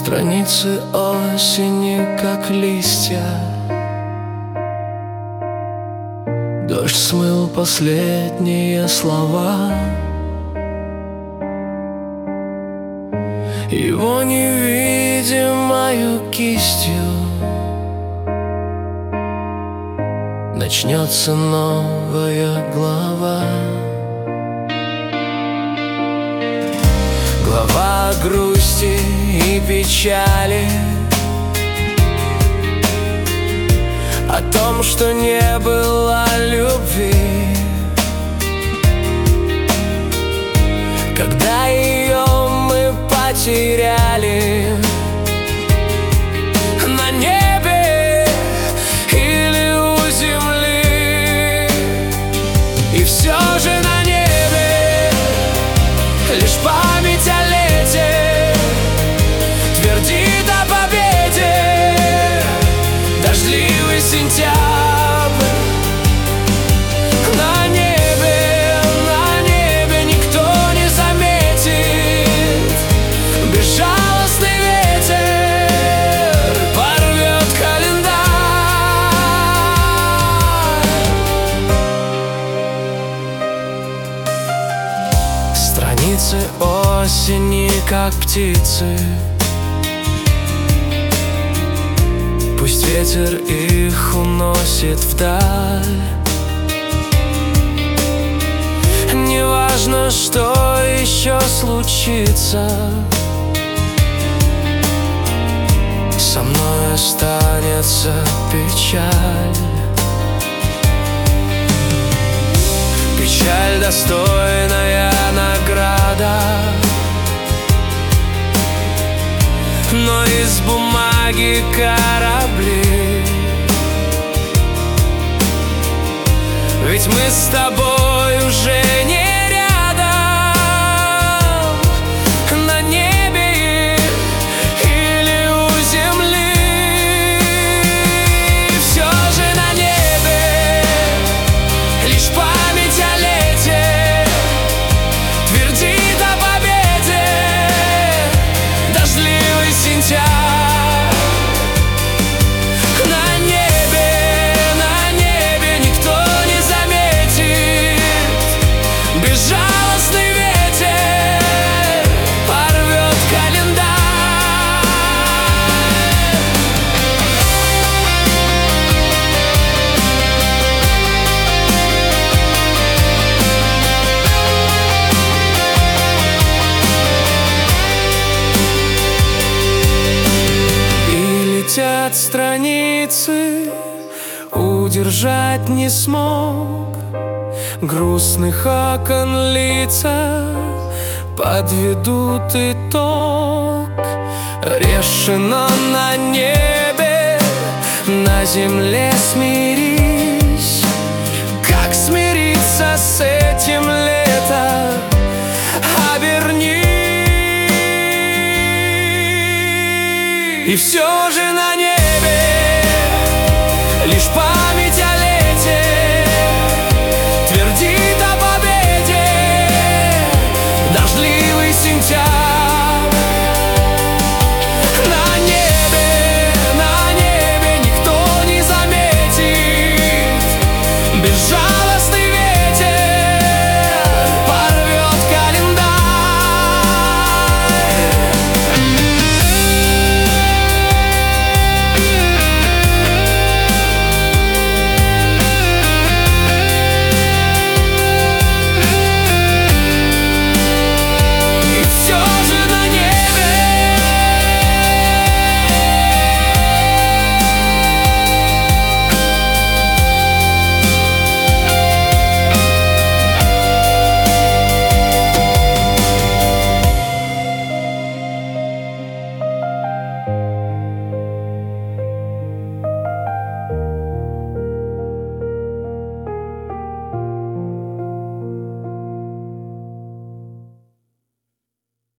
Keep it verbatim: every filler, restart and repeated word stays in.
Страницы осени, как листья. Дождь смыл последние слова. Его невидимою кистью начнется новая глава. Глава грусти и печали, о том, что не было любви, когда ее мы потеряли. На небе или у земли, и все же на небе лишь память о лете твердит о победе. Дождливый сентябрь. На небе, на небе никто не заметит. Безжалостный ветер порвет календарь. Страницы осени, как птицы, пусть ветер их уносит вдаль. Неважно, что еще случится, со мной останется печаль. Печаль, достойная награда, но из бумаги корабли. Ведь мы с тобой уже не рядом, на небе или у земли. Все же на небе лишь память о лете твердит о победе. Дождливый сентябрь. Летят страницы, удержать не смог. Грустных окон лица подведут итог. Решено на небе, на земле смирись. Как смириться с этим лето? Обернись. И все же на небе лишь память